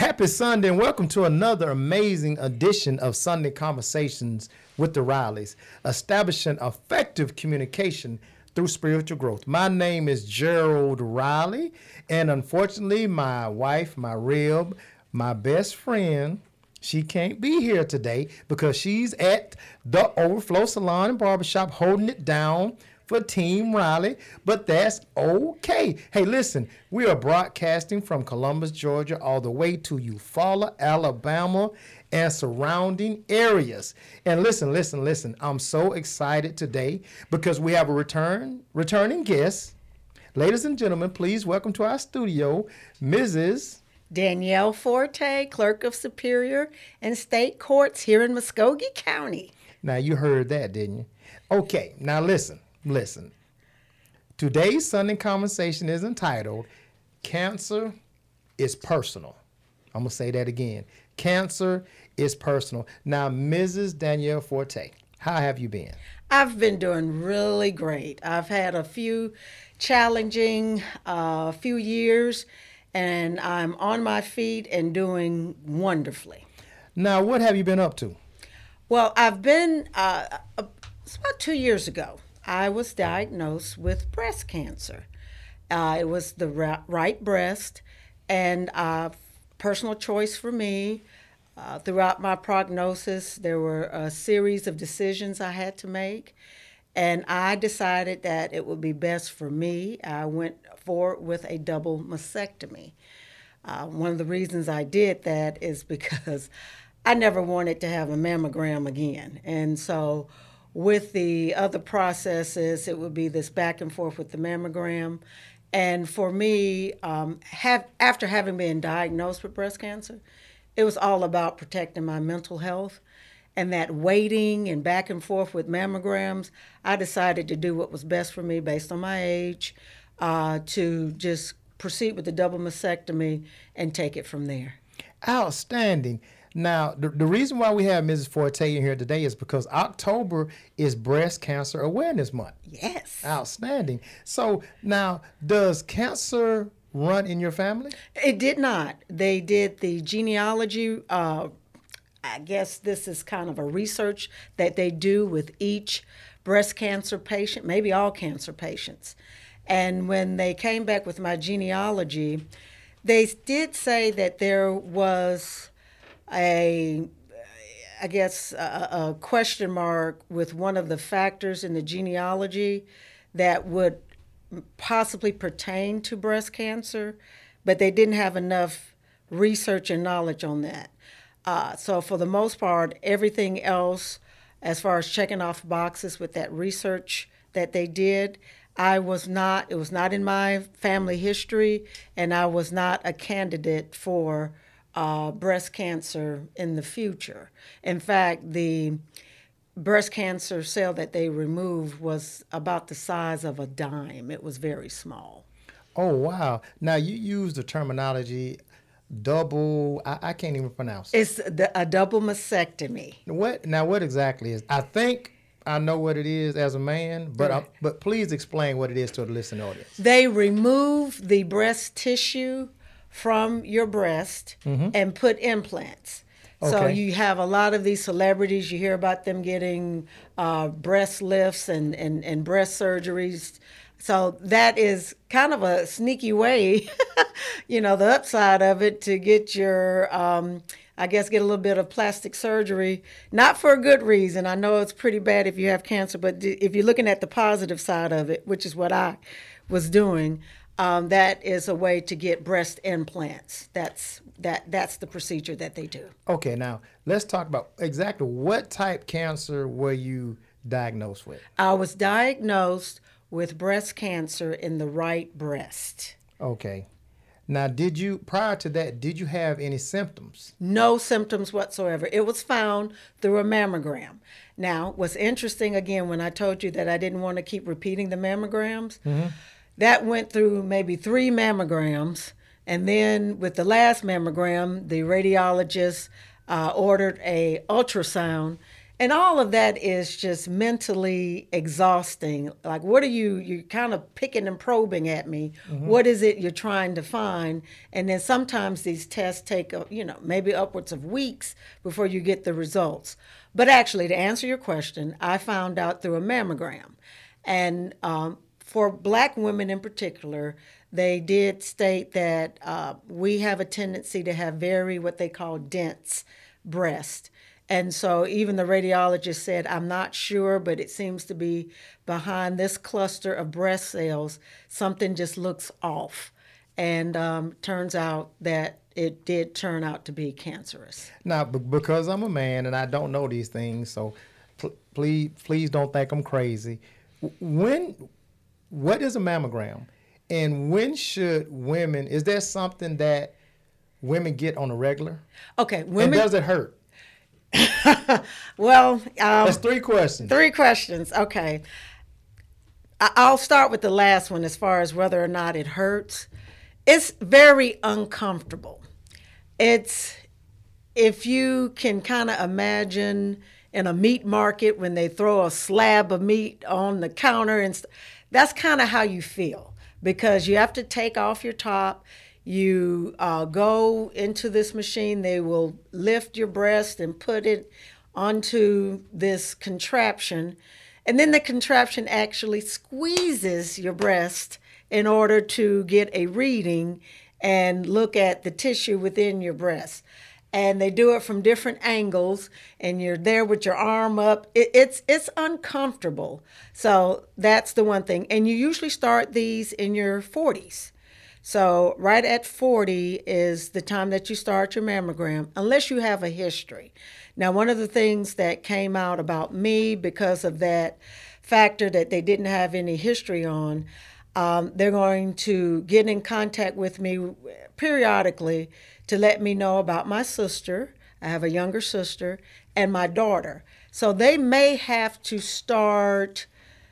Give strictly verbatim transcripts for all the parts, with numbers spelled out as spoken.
Happy Sunday and welcome to another amazing edition of Sunday Conversations with the Rileys, establishing effective communication through spiritual growth. My name is Gerald Riley, and unfortunately, my wife, my rib, my best friend, she can't be here today because she's at the Overflow Salon and Barbershop holding it down for Team Riley, but that's okay. Hey, listen, we are broadcasting from Columbus, Georgia, all the way to Eufaula, Alabama, and surrounding areas. And listen, listen, listen, I'm so excited today because we have a return, returning guest. Ladies and gentlemen, please welcome to our studio, Missus Danielle Forte, Clerk of Superior and State Courts here in Muskogee County. Now, you heard that, didn't you? Okay, now listen. Listen, today's Sunday conversation is entitled, Cancer is Personal. I'm going to say that again. Cancer is personal. Now, Missus Danielle Forte, how have you been? I've been doing really great. I've had a few challenging uh, few years, and I'm on my feet and doing wonderfully. Now, what have you been up to? Well, I've been, uh, uh, it's about two years ago. I was diagnosed with breast cancer. Uh, it was the right breast, and uh, personal choice for me. Uh, throughout my prognosis, there were a series of decisions I had to make, and I decided that it would be best for me. I went forward with a double mastectomy. Uh, one of the reasons I did that is because I never wanted to have a mammogram again, and so with the other processes, it would be this back and forth with the mammogram. And for me, um, have, after having been diagnosed with breast cancer, it was all about protecting my mental health. And that waiting and back and forth with mammograms, I decided to do what was best for me based on my age, uh, to just proceed with the double mastectomy and take it from there. Outstanding. Now, the, the reason why we have Missus Forte in here today is because October is Breast Cancer Awareness Month. Yes. Outstanding. So now, does cancer run in your family? It did not. They did the genealogy. Uh, I guess this is kind of a research that they do with each breast cancer patient, maybe all cancer patients. And when they came back with my genealogy, they did say that there was a, I guess, a, a question mark with one of the factors in the genealogy that would possibly pertain to breast cancer, but they didn't have enough research and knowledge on that. Uh, so for the most part, everything else, as far as checking off boxes with that research that they did, I was not, it was not in my family history, and I was not a candidate for Uh, breast cancer in the future. In fact, the breast cancer cell that they removed was about the size of a dime. It was very small. Oh, wow. Now, you use the terminology double, I, I can't even pronounce it. It's the, a double mastectomy. What? Now, what exactly is, I think I know what it is as a man, but Right. I, but please explain what it is to the listening audience. They remove the breast tissue from your breast mm-hmm. and put implants. Okay. So you have a lot of these celebrities, you hear about them getting uh, breast lifts and, and, and breast surgeries. So that is kind of a sneaky way, you know, the upside of it, to get your, um, I guess, get a little bit of plastic surgery, not for a good reason. I know it's pretty bad if you have cancer, but if you're looking at the positive side of it, which is what I was doing, Um, that is a way to get breast implants. That's that. That's the procedure that they do. Okay, now let's talk about exactly what type cancer were you diagnosed with? I was diagnosed with breast cancer in the right breast. Okay. Now, did you, prior to that, did you have any symptoms? No symptoms whatsoever. It was found through a mammogram. Now, what's interesting, again, when I told you that I didn't want to keep repeating the mammograms, mm-hmm. that went through maybe three mammograms, and then with the last mammogram, the radiologist uh, ordered a ultrasound, And all of that is just mentally exhausting. Like, what are you, you're kind of picking and probing at me. Mm-hmm. What is it you're trying to find? And then sometimes these tests take, you know, maybe upwards of weeks before you get the results. But actually, to answer your question, I found out through a mammogram. And um, for black women in particular, they did state that uh, we have a tendency to have very, what they call dense breast. And so even the radiologist said, I'm not sure, but it seems to be behind this cluster of breast cells, something just looks off. And um, turns out that it did turn out to be cancerous. Now, b- because I'm a man and I don't know these things, so pl- please, please don't think I'm crazy. When, what is a mammogram? And when should women, is there something that women get on a regular? Okay, women. And does it hurt? Well, um, that's three questions. Three questions. Okay. I- I'll start with the last one as far as whether or not it hurts. It's very uncomfortable. It's, if you can kind of imagine in a meat market when they throw a slab of meat on the counter, and st- that's kind of how you feel, because you have to take off your top. You uh, go into this machine, they will lift your breast and put it onto this contraption. And then the contraption actually squeezes your breast in order to get a reading and look at the tissue within your breast. And they do it from different angles, and you're there with your arm up. It, it's it's uncomfortable. So that's the one thing. And you usually start these in your forties. So right at forty is the time that you start your mammogram, unless you have a history. Now, one of the things that came out about me because of that factor that they didn't have any history on, um, they're going to get in contact with me periodically to let me know about my sister. I have a younger sister, and my daughter. So they may have to start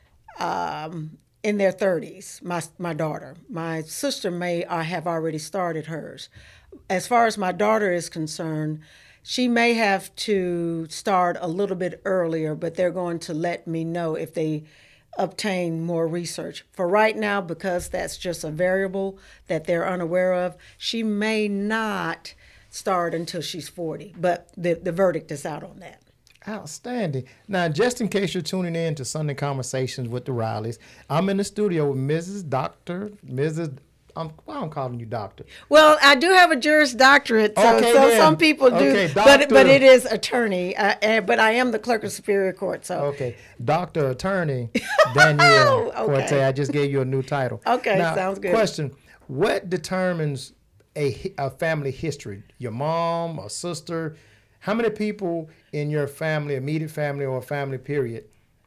um, in their thirties, my my daughter. My sister may uh, have already started hers. As far as my daughter is concerned, she may have to start a little bit earlier, but they're going to let me know if they obtain more research. For right now, because that's just a variable that they're unaware of, she may not start until she's forty, but the, the verdict is out on that. Outstanding. Now, just in case you're tuning in to Sunday Conversations with the Rileys, I'm in the studio with Missus Doctor, Missus I'm, well, I'm calling you doctor. Well, I do have a Juris Doctorate, so, okay, so then. some people do, okay, but but it is attorney. Uh, and, but I am the clerk of Superior Court. So okay, Doctor Attorney Danielle okay. Forte. I just gave you a new title. Okay, now, sounds good. Question: what determines a a family history? Your mom, a sister? How many people in your family, immediate family, or family period?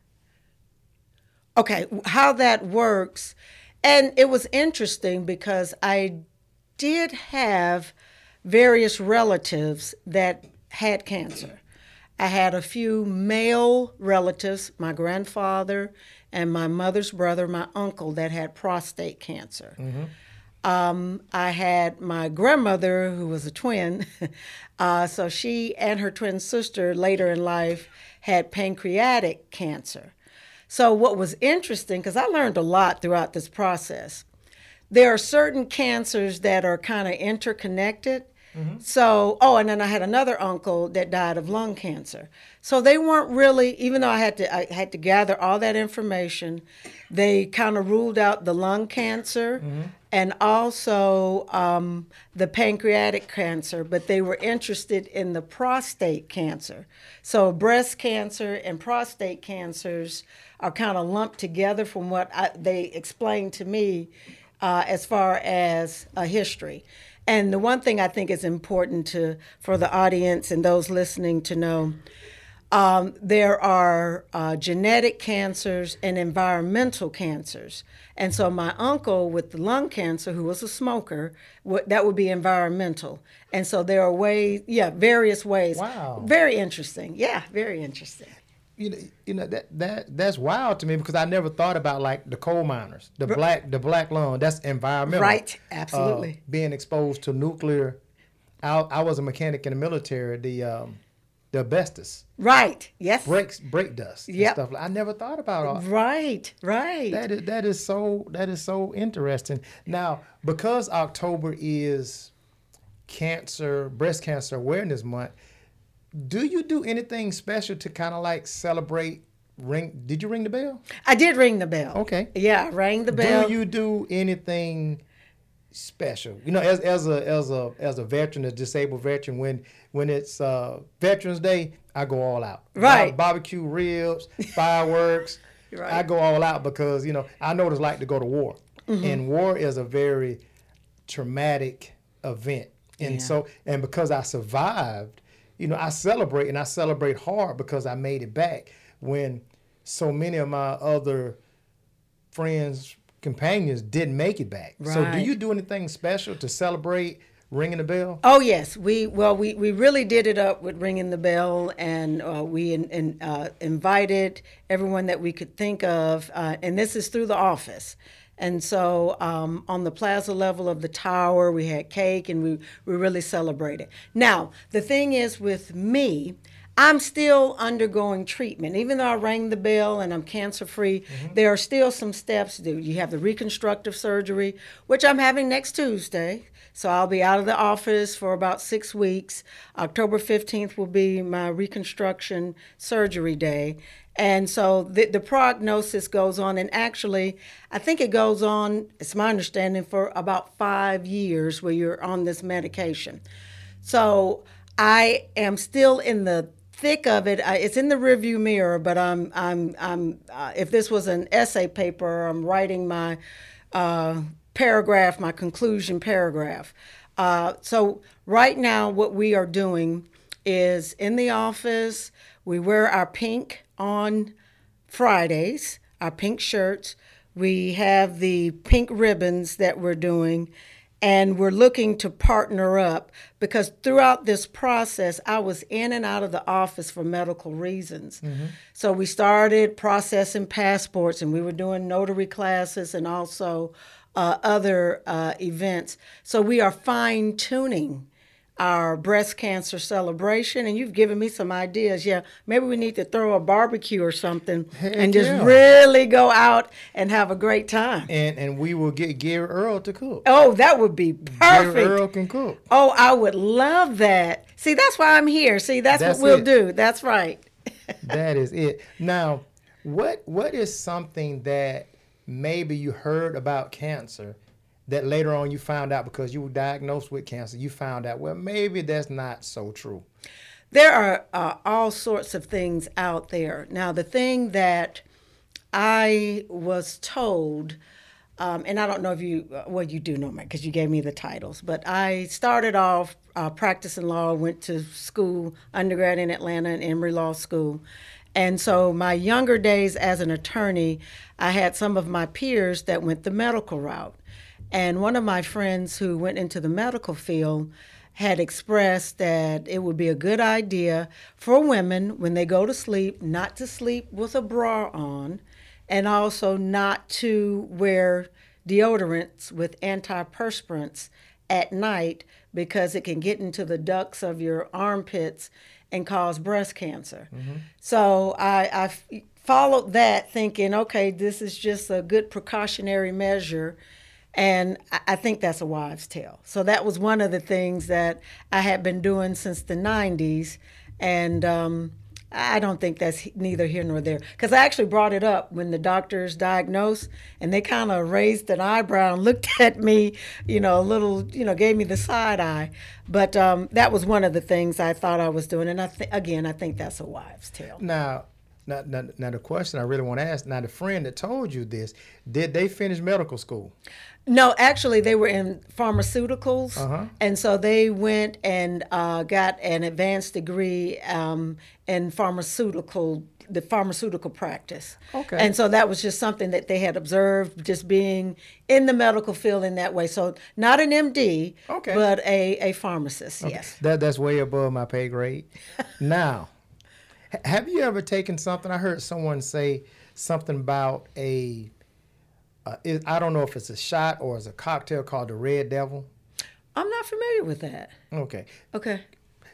Okay, how that works. And it was interesting because I did have various relatives that had cancer. I had a few male relatives, my grandfather and my mother's brother, my uncle, that had prostate cancer. Mm-hmm. Um, I had my grandmother, who was a twin, uh, so she and her twin sister later in life had pancreatic cancer. So what was interesting, because I learned a lot throughout this process, there are certain cancers that are kind of interconnected. Mm-hmm. So, oh, and then I had another uncle that died of lung cancer. So they weren't really, even though I had to, I had to gather all that information, they kind of ruled out the lung cancer mm-hmm. and also um, the pancreatic cancer, but they were interested in the prostate cancer. So breast cancer and prostate cancers are kind of lumped together from what I, they explained to me uh, as far as a history. And the one thing I think is important to for the audience and those listening to know, um, there are uh, genetic cancers and environmental cancers. And so my uncle with the lung cancer, who was a smoker, w- that would be environmental. And so there are ways, yeah, various ways. Wow. Very interesting. Yeah, very interesting. You know, you know that that that's wild to me because I never thought about like the coal miners, the black the black lung. That's environmental, right? Absolutely. Uh, being exposed to nuclear. I, I was a mechanic in the military. The um, the asbestos. Right. Yes. Breaks, break dust. And Yep. stuff. I never thought about all Right. Right. that. Is that is so that is so interesting. Now, because October is cancer, breast cancer awareness month, do you do anything special to kind of like celebrate? Ring? Did you ring the bell? I did ring the bell. Okay. Yeah, I rang the bell. Do you do anything special? You know, as as a as a as a veteran, a disabled veteran, when when it's uh, Veterans Day, I go all out. Right. Bar- barbecue ribs, fireworks. Right. I go all out because you know I know what it's like to go to war, Mm-hmm. and war is a very traumatic event, and Yeah. so and because I survived, you know, I celebrate and I celebrate hard because I made it back when so many of my other friends, companions didn't make it back. So do Right. you do anything special to celebrate ringing the bell? Oh yes, we well we, we really did it up with ringing the bell, and uh, we in, in, uh, invited everyone that we could think of, uh, and this is through the office. And so um, on the plaza level of the tower, we had cake, and we we really celebrated. Now the thing is with me, I'm still undergoing treatment. Even though I rang the bell and I'm cancer free, Mm-hmm. there are still some steps to do. You have the reconstructive surgery, which I'm having next Tuesday. So I'll be out of the office for about six weeks. October fifteenth will be my reconstruction surgery day. And so the, the prognosis goes on, and actually, I think it goes on, it's my understanding, for about five years where you're on this medication. So I am still in the thick of it. I, it's in the rearview mirror, but I'm I'm I'm. Uh, if this was an essay paper, I'm writing my uh, paragraph, my conclusion paragraph. Uh, so right now, what we are doing is in the office. We wear our pink on Fridays, our pink shirts. We have the pink ribbons that we're doing. And we're looking to partner up because throughout this process, I was in and out of the office for medical reasons. Mm-hmm. So we started processing passports, and we were doing notary classes and also uh, other uh, events. So we are fine tuning our breast cancer celebration, and you've given me some ideas. Yeah, maybe we need to throw a barbecue or something Heck and just yeah. really go out and have a great time. And and we will get Gary Earl to cook. Oh, that would be perfect. Gary Earl can cook. Oh, I would love that. See, that's why I'm here. See, that's, That's what we'll it. do. That's right. That is it. Now, what what is something that maybe you heard about cancer that later on you found out because you were diagnosed with cancer, you found out, well, maybe that's not so true? There are uh, all sorts of things out there. Now, the thing that I was told, um, and I don't know if you, well, you do know me because you gave me the titles, but I started off uh, practicing law, went to school, undergrad in Atlanta and Emory Law School. And so my younger days as an attorney, I had some of my peers that went the medical route. And one of my friends who went into the medical field had expressed that it would be a good idea for women when they go to sleep not to sleep with a bra on, and also not to wear deodorants with antiperspirants at night because it can get into the ducts of your armpits and cause breast cancer. Mm-hmm. So I, I f- followed that thinking, okay, this is just a good precautionary measure. And I think that's a wives' tale. So that was one of the things that I had been doing since the nineties. And um, I don't think that's neither here nor there. Because I actually brought it up when the doctors diagnosed, and they kind of raised an eyebrow and looked at me, you know, a little, you know, gave me the side eye. But um, that was one of the things I thought I was doing. And I th- again, I think that's a wives' tale. Now, now, now, now the question I really want to ask, now the friend that told you this, did they finish medical school? No, actually, they were in pharmaceuticals, Uh-huh. and so they went and uh, got an advanced degree um, in pharmaceutical, the pharmaceutical practice. Okay. And so that was just something that they had observed, just being in the medical field in that way. So not an M D, Okay. but a, a pharmacist. Yes. That that's way above my pay grade. Now, h- have you ever taken something? I heard someone say something about a. Uh, it, I don't know if it's a shot or it's a cocktail called the Red Devil. I'm not familiar with that. Okay. Okay.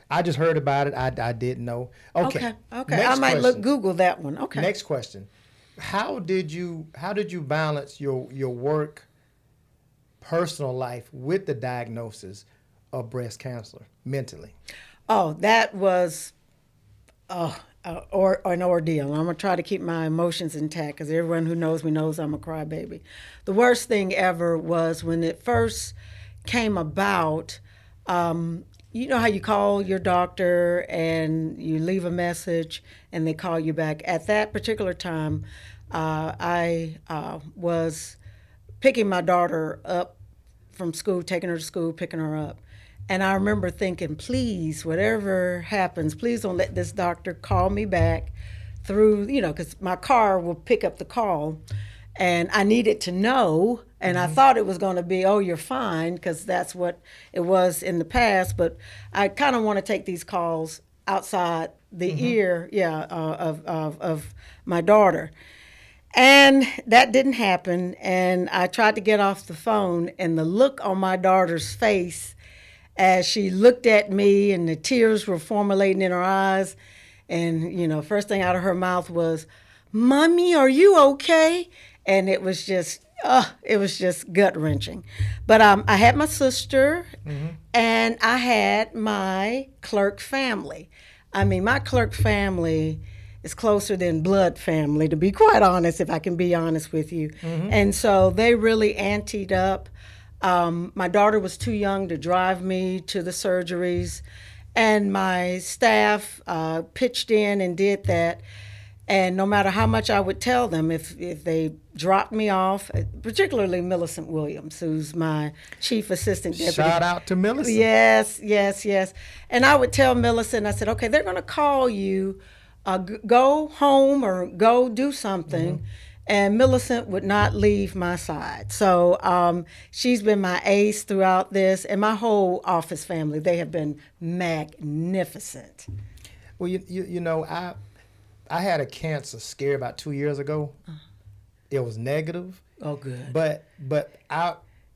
I just heard about it. I, I didn't know. Okay. Okay. Okay. Next I might question. look Google that one. Okay. Next question. How did you how did you balance your your work, personal life with the diagnosis of breast cancer mentally? Oh, that was oh, uh, or an ordeal. I'm gonna try to keep my emotions intact because everyone who knows me knows I'm a crybaby. The worst thing ever was when it first came about. Um, you know how you call your doctor and you leave a message and they call you back. At that particular time, uh, I uh, was picking my daughter up from school, taking her to school, picking her up. And I remember thinking, please, whatever happens, please don't let this doctor call me back through, you know, because my car will pick up the call. And I needed to know, and mm-hmm. I thought it was going to be, oh, you're fine, because that's what it was in the past. But I kind of want to take these calls outside the mm-hmm. ear, yeah, uh, of, of of my daughter. And that didn't happen. And I tried to get off the phone, and the look on my daughter's face as she looked at me, and the tears were formulating in her eyes. And, you know, first thing out of her mouth was, "Mommy, are you okay?" And it was just, uh, it was just gut wrenching. But um, I had my sister, mm-hmm. and I had my Clerk family. I mean, my Clerk family is closer than blood family, to be quite honest, if I can be honest with you. Mm-hmm. And so they really anteed up. Um, my daughter was too young to drive me to the surgeries, and my staff uh, pitched in and did that. And no matter how much I would tell them, if, if they dropped me off, particularly Millicent Williams, who's my chief assistant deputy. Shout out to Millicent. Yes, yes, yes. And I would tell Millicent, I said, okay, they're going to call you, uh, g- go home or go do something. Mm-hmm. And Millicent would not leave my side. So um, she's been my ace throughout this, and my whole office family, they have been magnificent. Well, you you, you know, I... I had a cancer scare about two years ago. Uh, it was negative. Oh, good. But but I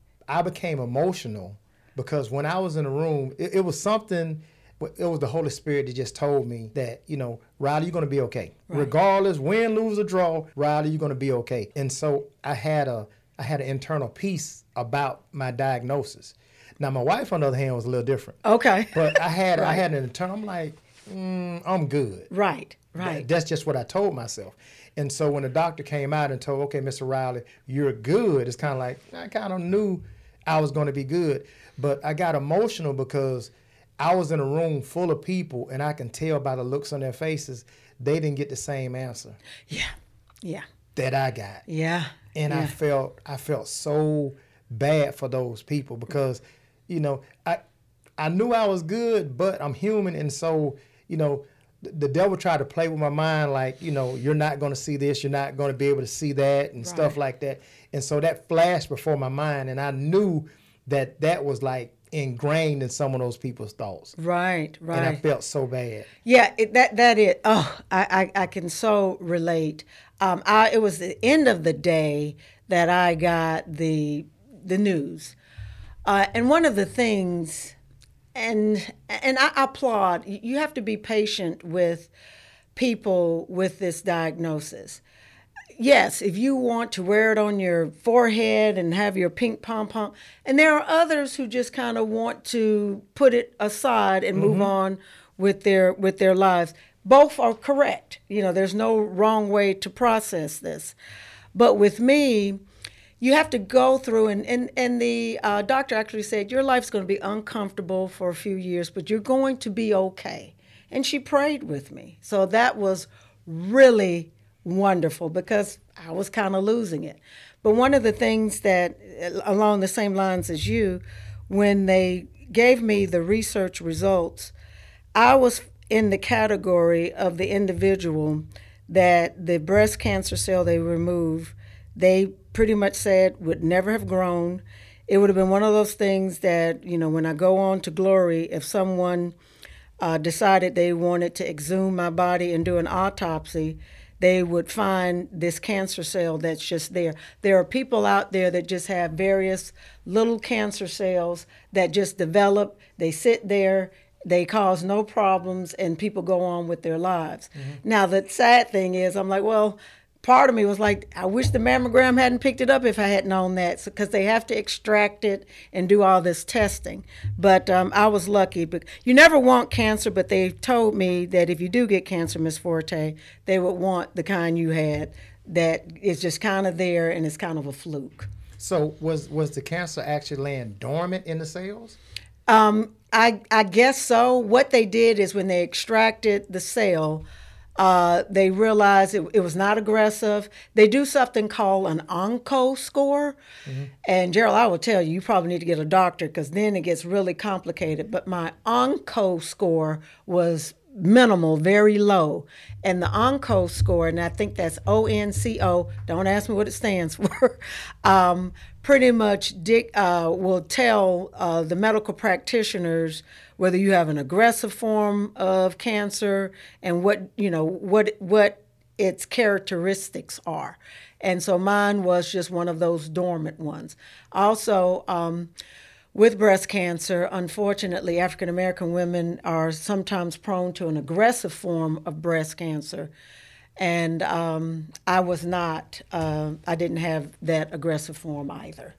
I became emotional because when I was in the room, it, it was something. It was the Holy Spirit that just told me that, you know, Riley, you're going to be okay. Right. Regardless, win, lose, or draw, Riley, you're going to be okay. And so I had a I had an internal peace about my diagnosis. Now my wife, on the other hand, was a little different. Okay. But I had right. I had an internal. I'm like, mm, I'm good. Right. Right. That, that's just what I told myself. And so when the doctor came out and told, okay, Mister Riley, you're good, it's kind of like, I kind of knew I was going to be good. But I got emotional because I was in a room full of people, and I can tell by the looks on their faces, they didn't get the same answer. Yeah. Yeah. That I got. Yeah. And yeah. I felt I felt so bad for those people because, you know, I I knew I was good, but I'm human, and so, you know, the devil tried to play with my mind like, you know, you're not going to see this, you're not going to be able to see that and right. stuff like that. And so that flashed before my mind, and I knew that that was like ingrained in some of those people's thoughts. Right, right. And I felt so bad. Yeah, it, that that it. Oh, I, I, I can so relate. Um, I, it was the end of the day that I got the the news. Uh, and one of the things... And and I applaud, you have to be patient with people with this diagnosis. Yes, if you want to wear it on your forehead and have your pink pom-pom, and there are others who just kind of want to put it aside and mm-hmm. move on with their with their lives. Both are correct. You know, there's no wrong way to process this. But with me, you have to go through, and, and, and the uh, doctor actually said, your life's going to be uncomfortable for a few years, but you're going to be okay. And she prayed with me. So that was really wonderful because I was kind of losing it. But one of the things that, along the same lines as you, when they gave me the research results, I was in the category of the individual that the breast cancer cell they removed, they pretty much said would never have grown. It would have been one of those things that, you know, when I go on to glory, if someone uh, decided they wanted to exhume my body and do an autopsy, they would find this cancer cell that's just there. There are people out there that just have various little cancer cells that just develop. They sit there They cause no problems, and people go on with their lives. Mm-hmm. Now, the sad thing is, I'm like, well, part of me was like, I wish the mammogram hadn't picked it up if I had known that, because so, they have to extract it and do all this testing. But um, I was lucky. But you never want cancer, but they told me that if you do get cancer, Miss Forte, they would want the kind you had that is just kind of there and it's kind of a fluke. So was was the cancer actually laying dormant in the cells? Um, I I guess so. What they did is when they extracted the cell, uh, they realized it, it was not aggressive. They do something called an onco score. Mm-hmm. And Gerald, I will tell you, you probably need to get a doctor because then it gets really complicated. But my onco score was minimal, very low. And the onco score, and I think that's O N C O, don't ask me what it stands for, um, pretty much dic- uh, will tell uh, the medical practitioners whether you have an aggressive form of cancer and what, you know, what what its characteristics are. And so mine was just one of those dormant ones. Also, um, with breast cancer, unfortunately, African American women are sometimes prone to an aggressive form of breast cancer. And um, I was not, uh, I didn't have that aggressive form either.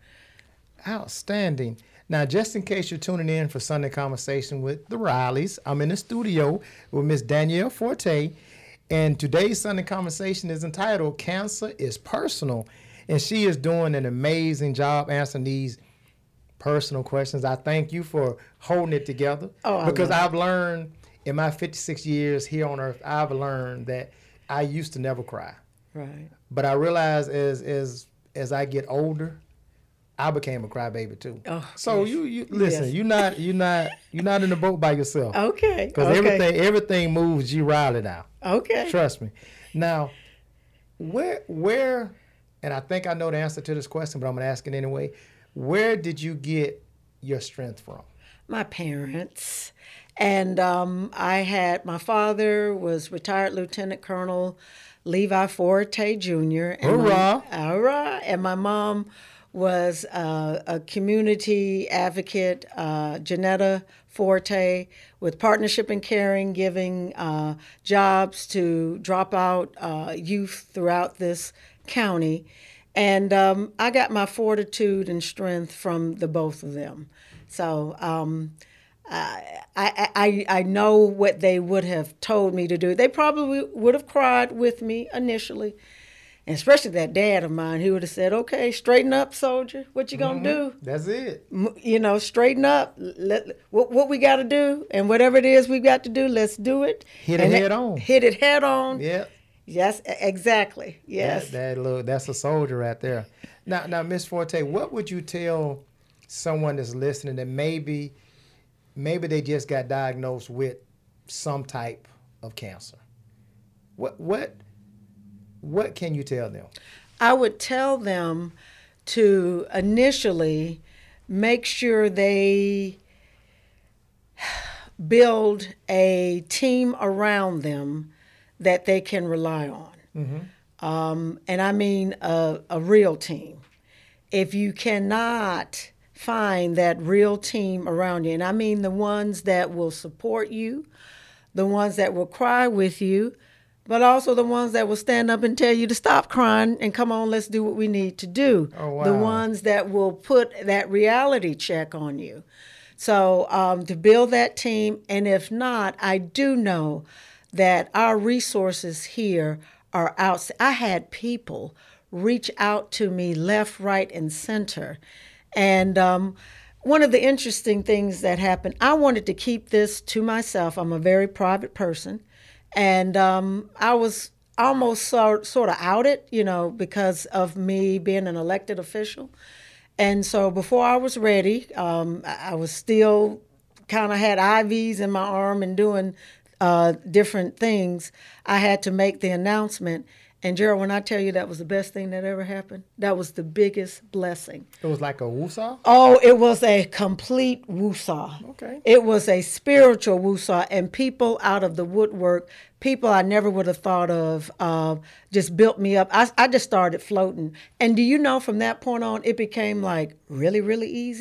Outstanding. Now, just in case you're tuning in for Sunday Conversation with the Rileys, I'm in the studio with Miss Danielle Forte. And today's Sunday Conversation is entitled Cancer is Personal. And she is doing an amazing job answering these personal questions. I thank you for holding it together oh, because I've learned in my fifty-six years here on earth, I've learned that I used to never cry. Right. But I realize as as as I get older, I became a crybaby too. Oh, so yes. you you listen, yes. you're not you're not you're not in the boat by yourself. Okay. Because okay. everything everything moves G Riley now. Okay. Trust me. Now, where where and I think I know the answer to this question, but I'm gonna ask it anyway. Where did you get your strength from? My parents. And um, I had, my father was retired Lieutenant Colonel Levi Forte Junior And Hurrah! My, hurrah! And my mom was uh, a community advocate, uh, Janetta Forte, with Partnership in Caring, giving uh, jobs to dropout uh, youth throughout this county. And um, I got my fortitude and strength from the both of them. So um, I, I, I, I know what they would have told me to do. They probably would have cried with me initially, and especially that dad of mine. He would have said, okay, straighten up, soldier. What you going to Mm-hmm. do? That's it. You know, straighten up. Let, what, what we got to do, and whatever it is we got to do, let's do it. Hit it and head on. Hit it head on. Yeah. Yes, exactly. Yes. That, that little, that's a soldier right there. Now, now, Miss Forte, what would you tell someone that's listening that maybe, maybe they just got diagnosed with some type of cancer? What, what, what can you tell them? I would tell them to initially make sure they build a team around them that they can rely on. Mm-hmm. Um, and I mean a, a real team. If you cannot find that real team around you, and I mean the ones that will support you, the ones that will cry with you, but also the ones that will stand up and tell you to stop crying and come on, let's do what we need to do. Oh, wow. The ones that will put that reality check on you. So um, to build that team, and if not, I do know that our resources here are out. I had people reach out to me left, right, and center. And um, one of the interesting things that happened, I wanted to keep this to myself. I'm a very private person. And um, I was almost sort, sort of outed, you know, because of me being an elected official. And so before I was ready, um, I was still kind of had I Vs in my arm and doing Uh, different things. I had to make the announcement. And Gerald, when I tell you that was the best thing that ever happened, that was the biggest blessing. It was like a woosah? Oh, it was a complete woosah. Okay. It was a spiritual woosah, and people out of the woodwork, people I never would have thought of, uh, just built me up. I, I just started floating. And do you know, from that point on, it became like really, really easy.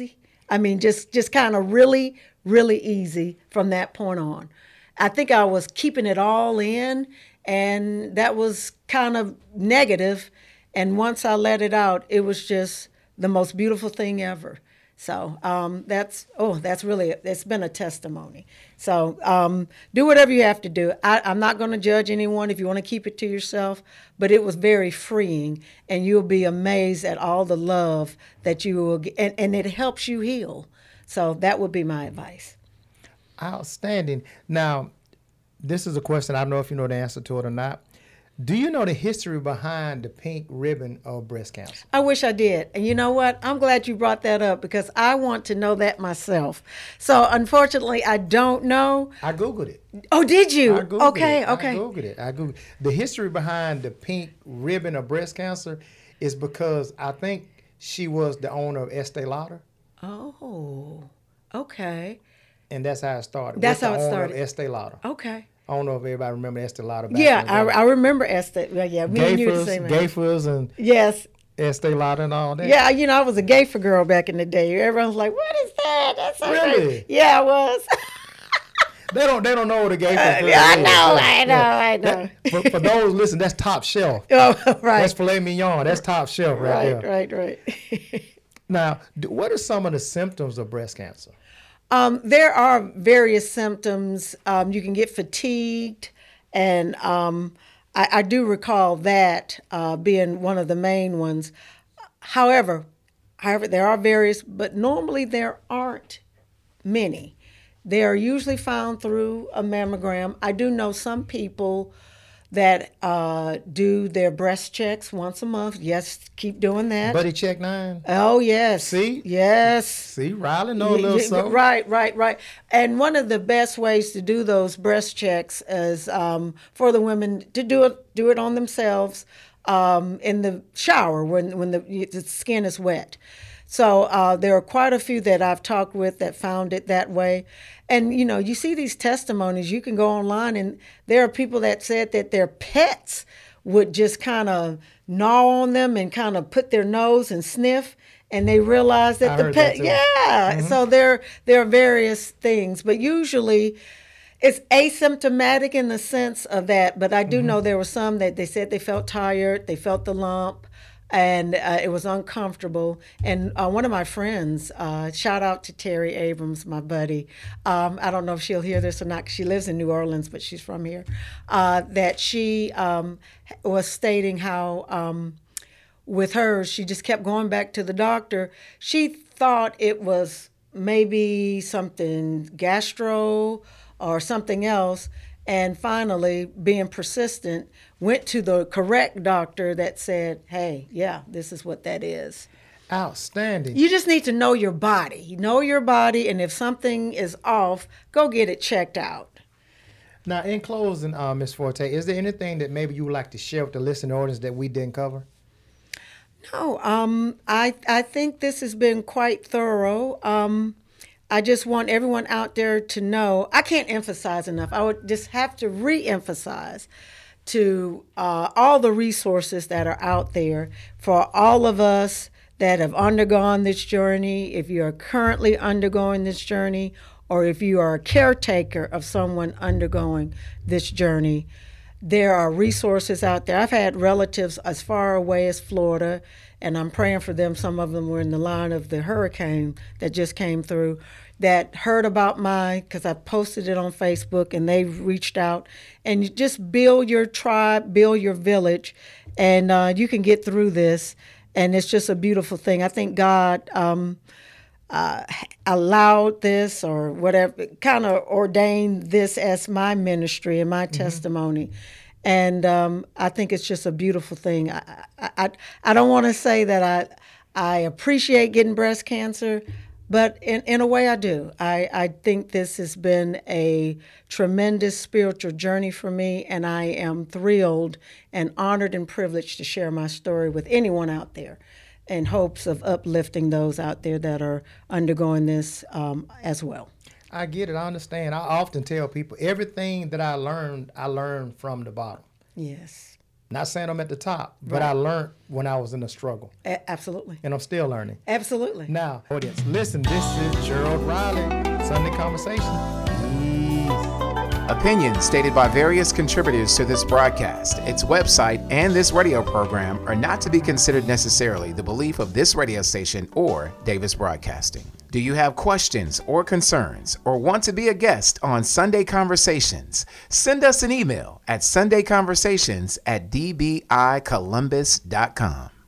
I mean, just just kind of really, really easy from that point on. I think I was keeping it all in, and that was kind of negative. And once I let it out, it was just the most beautiful thing ever. So um, that's, oh, that's really, it's been a testimony. So um, do whatever you have to do. I, I'm not going to judge anyone if you want to keep it to yourself, but it was very freeing, and you'll be amazed at all the love that you will get, and, and it helps you heal. So that would be my advice. Outstanding. Now, this is a question. I don't know if you know the answer to it or not. Do you know the history behind the pink ribbon of breast cancer? I wish I did. And you know what? I'm glad you brought that up because I want to know that myself. So unfortunately, I don't know. I Googled it. Oh, did you? I Googled okay, it. okay. I Googled it. I Googled it. The history behind the pink ribbon of breast cancer is because I think she was the owner of Estee Lauder. Oh, okay. And that's how it started. That's What's how the it owner started. Of Estee Lauder. Okay. I don't know if everybody remember Estee Lauder. Back Yeah, in the I, day. I remember Estee. Well, yeah, me and you were the Gayfers, same age. Gayfers and Yes. Estee Lauder and all that. Yeah, you know, I was a Gayfer girl back in the day. Everyone was like, "What is that?" That's so Really? crazy. Yeah, I was. They don't. They don't know what a Gayfer Uh, is. I know, I know, I know. That- for, for those listen, that's top shelf. Oh, right. That's filet mignon. That's top shelf right, Right, there. right, right. Now, d- what are some of the symptoms of breast cancer? Um, there are various symptoms. Um, you can get fatigued, and um, I, I do recall that uh, being one of the main ones. However, however, there are various, but normally there aren't many. They are usually found through a mammogram. I do know some people that uh, do their breast checks once a month. Yes, keep doing that. Buddy check nine. Oh, yes. See? Yes. See, Riley know a Yeah, little yeah, something. Right, right, right. And one of the best ways to do those breast checks is um, for the women to do it do it on themselves um, in the shower when when the, the skin is wet. So uh, there are quite a few that I've talked with that found it that way. And, you know, you see these testimonies, you can go online, and there are people that said that their pets would just kind of gnaw on them and kind of put their nose and sniff, and they realize that I the heard pet, that too. yeah. Mm-hmm. So there, there are various things, but usually it's asymptomatic in the sense of that. But I do Mm-hmm. know there were some that they said they felt tired, they felt the lump, and uh, it was uncomfortable. And uh, one of my friends, uh, shout out to Terry Abrams, my buddy. Um, I don't know if she'll hear this or not, 'cause she lives in New Orleans, but she's from here. Uh, that she um, was stating how um, with her, she just kept going back to the doctor. She thought it was maybe something gastro or something else. And finally, being persistent, went to the correct doctor that said, hey, yeah, this is what that is. Outstanding. You just need to know your body. You know your body, and if something is off, go get it checked out. Now, in closing, uh, Miz Forte, is there anything that maybe you would like to share with the listening audience that we didn't cover? No, um, I, I think this has been quite thorough. Um, I just want everyone out there to know, I can't emphasize enough. I would just have to re-emphasize to uh, all the resources that are out there for all of us that have undergone this journey. If you are currently undergoing this journey, or if you are a caretaker of someone undergoing this journey, there are resources out there. I've had relatives as far away as Florida, and I'm praying for them. Some of them were in the line of the hurricane that just came through, that heard about my, because I posted it on Facebook, and they reached out. And you just build your tribe, build your village, and uh, you can get through this. And it's just a beautiful thing. I think God um, uh, allowed this, or whatever, kind of ordained this as my ministry and my mm-hmm. testimony. And um, I think it's just a beautiful thing. I I, I, I don't want to say that I I appreciate getting breast cancer, but in, in a way I do. I, I think this has been a tremendous spiritual journey for me, and I am thrilled and honored and privileged to share my story with anyone out there, in hopes of uplifting those out there that are undergoing this um, as well. I get it. I understand. I often tell people everything that I learned, I learned from the bottom. Yes. Not saying I'm at the top, but Right. I learned when I was in the struggle, A- absolutely. and I'm still learning. Absolutely. Now, audience, listen, this is Gerald Riley, Sunday Conversation. Peace. Opinions stated by various contributors to this broadcast, its website, and this radio program are not to be considered necessarily the belief of this radio station or Davis Broadcasting. Do you have questions or concerns or want to be a guest on Sunday Conversations? Send us an email at sunday conversations at d b i columbus dot com.